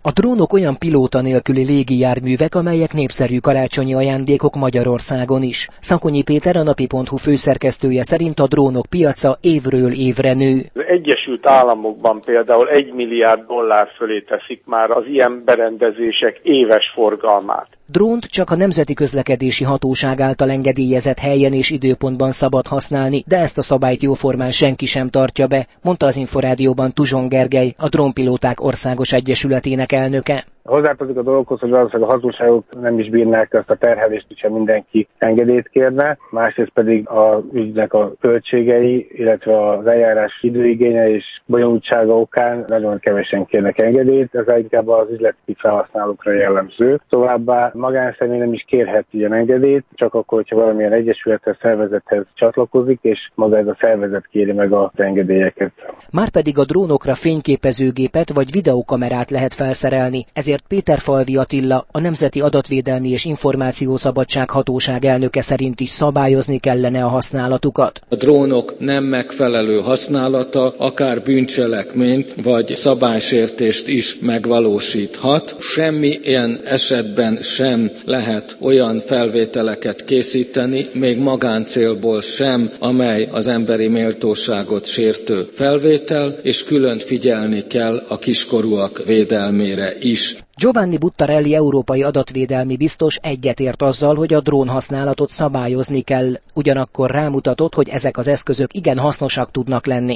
A drónok olyan pilóta nélküli légijárművek, amelyek népszerű karácsonyi ajándékok Magyarországon is. Szakonyi Péter, a napi.hu főszerkesztője szerint a drónok piaca évről évre nő. Az Egyesült Államokban például $1 milliárd fölé teszik már az ilyen berendezések éves forgalmát. Drónt csak a Nemzeti Közlekedési Hatóság által engedélyezett helyen és időpontban szabad használni, de ezt a szabályt jóformán senki sem tartja be, mondta az Inforádióban Tuzson Gergely, a Drónpilóták Országos Egyesületének elnöke. Hozzátartozik a dologhoz, hogy valószínűleg a hatóságok nem is bírnák ezt a terhelést, hogyha mindenki engedélyt kérne, másrészt pedig az ügynek a költségei, illetve az eljárás időigénye és bonyolultsága okán nagyon kevesen kérnek engedélyt, ez inkább az üzleti felhasználókra jellemző. Továbbá magánszemély nem is kérhet ilyen engedélyt, csak akkor, hogyha valamilyen egyesülethez, szervezethez csatlakozik, és maga ez a szervezet kéri meg az engedélyeket. Márpedig a drónokra fényképezőgépet vagy videókamerát lehet felszerelni, ezért Péterfalvi Attila, a Nemzeti Adatvédelmi és Információszabadság Hatóság elnöke szerint is szabályozni kellene a használatukat. A drónok nem megfelelő használata akár bűncselekményt vagy szabálysértést is megvalósíthat. Semmilyen esetben sem lehet olyan felvételeket készíteni, még magáncélból sem, amely az emberi méltóságot sértő felvétel, és külön figyelni kell a kiskorúak védelmére is. Giovanni Buttarelli európai adatvédelmi biztos egyetért azzal, hogy a drónhasználatot szabályozni kell. Ugyanakkor rámutatott, hogy ezek az eszközök igen hasznosak tudnak lenni.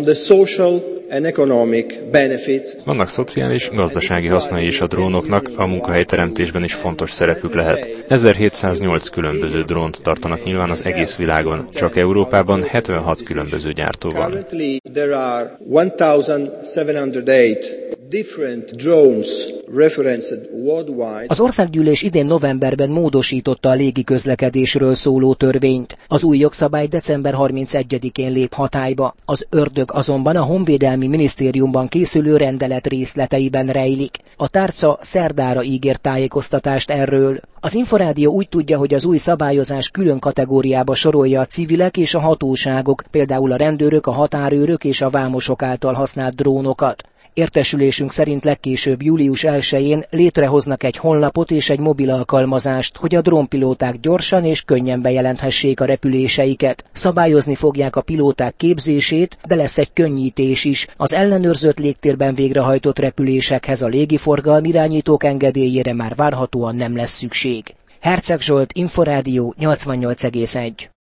Vannak szociális, gazdasági hasznai is a drónoknak, a munkahelyteremtésben is fontos szerepük lehet. 1708 különböző drónt tartanak nyilván az egész világon, csak Európában 76 különböző gyártó van. Az országgyűlés idén novemberben módosította a légiközlekedésről szóló törvényt. Az új jogszabály december 31-én lép hatályba. Az ördög azonban a Honvédelmi Minisztériumban készülő rendelet részleteiben rejlik. A tárca szerdára ígért tájékoztatást erről. Az Inforádió úgy tudja, hogy az új szabályozás külön kategóriába sorolja a civilek és a hatóságok, például a rendőrök, a határőrök és a vámosok által használt drónokat. Értesülésünk szerint legkésőbb július 1-én létrehoznak egy honlapot és egy mobil alkalmazást, hogy a drónpilóták gyorsan és könnyen bejelenthessék a repüléseiket. Szabályozni fogják a pilóták képzését, de lesz egy könnyítés is. Az ellenőrzött légtérben végrehajtott repülésekhez a légiforgalmi irányítók engedélyére már várhatóan nem lesz szükség. Herceg Zsolt, Inforádió 88,1.